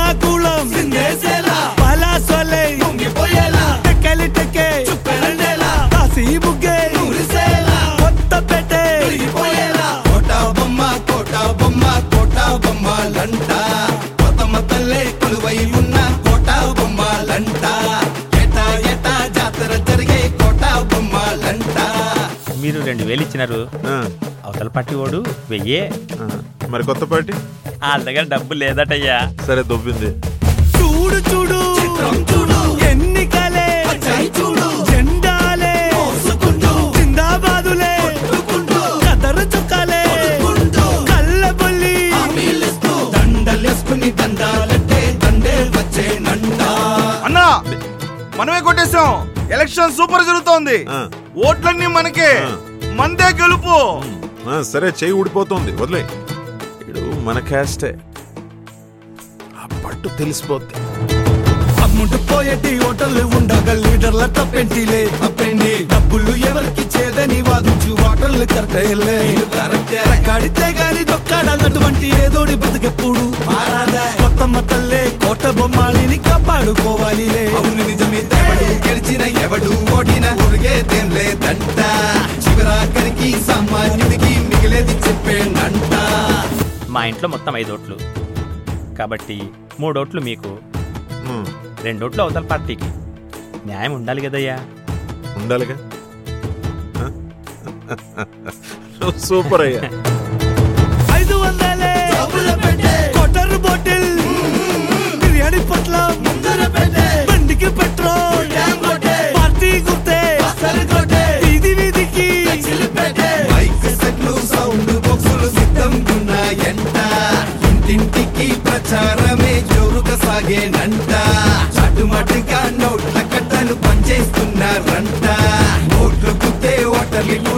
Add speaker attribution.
Speaker 1: శ్రీకాకుళం పలాసోలే టెక్కలిటెక్కే కాశీ బుగ్గే కొత్తపేటే
Speaker 2: కోట బొమ్మలంట కొత్తమ్మ తల్లే కొలువై ఉన్న కోట బొమ్మలంట ఏటా జాతర జరిగే కోట బొమ్మలంట.
Speaker 3: మీరు 2000 ఇచ్చినారు, అవతల పార్టీ వాడు 1000.
Speaker 4: మరి కొత్త పార్టీ
Speaker 3: వాళ్ళ దగ్గర డబ్బు లేదటయ్యా.
Speaker 4: సరే దొబ్బింది.
Speaker 1: చూడు చూడు చూడు ఎన్నికలే చూడు జెండాలే జిందాబాదులే కదరు చుక్కాలే కళ్ళబొల్లి
Speaker 2: దండలేసుకుని దండాలంటే దండే వచ్చేనంట.
Speaker 5: అన్నా మనమే కొట్టేశాం. ఎలక్షన్ సూపర్ జరుగుతోంది. ఓట్లన్నీ మనకే, మందే గెలుపు.
Speaker 4: సరే చెయ్యి ఊడిపోతుంది, వదిలే. ఇడు మన క్యాస్టే, ఆ పట్టు తెలిసిపోద్ది.
Speaker 1: అమ్ముంటు పోయేటి హోటల్ ఉండగా లీడర్ల తప్పెంటిలే తప్పెండి డబ్బులు ఎవరికి చేదని వాదించు హోటల్ కరెక్టే కడితే గాని దొక్కాడన్నటువంటి ఏదోడి బతుకెప్పుడు మారాదా. కొత్తమ్మ తల్లే కోట బొమ్మాలిని కాపాడుకోవాలిలే.
Speaker 2: అవును నిజమే, ఎవడు గెలిచిన ఎవడు ఓడిన ఊరిగేదేం లేదంట. చివరాఖరికి సామాన్యుడికి మిగిలేది చెప్పేనంట.
Speaker 3: మా ఇంట్లో మొత్తం 5 ఓట్లు కాబట్టి 3 ఓట్లు మీకు, 2 ఓట్లు అవతల పార్టీకి. న్యాయం ఉండాలి కదయ్యా.
Speaker 4: ఉండాలిగా. సూపర్ అయ్యా.
Speaker 1: 500 కొట్టరు బాటిల్ బిర్యానీ పొట్లం బండికి పెట్రోల్ పార్టీ గుర్తే వీధి వీధికి
Speaker 2: మైక్ సెట్లు సౌండ్ బాక్సులు సిద్ధంగున్నాయంట. ఇంటింటికి ప్రచారమే జోరుగా సాగేనంట. చాటుమాటుగా నోట్ల కట్టలు పనిచేస్తున్నారంట. ఓట్లు గుద్దే ఓటర్లు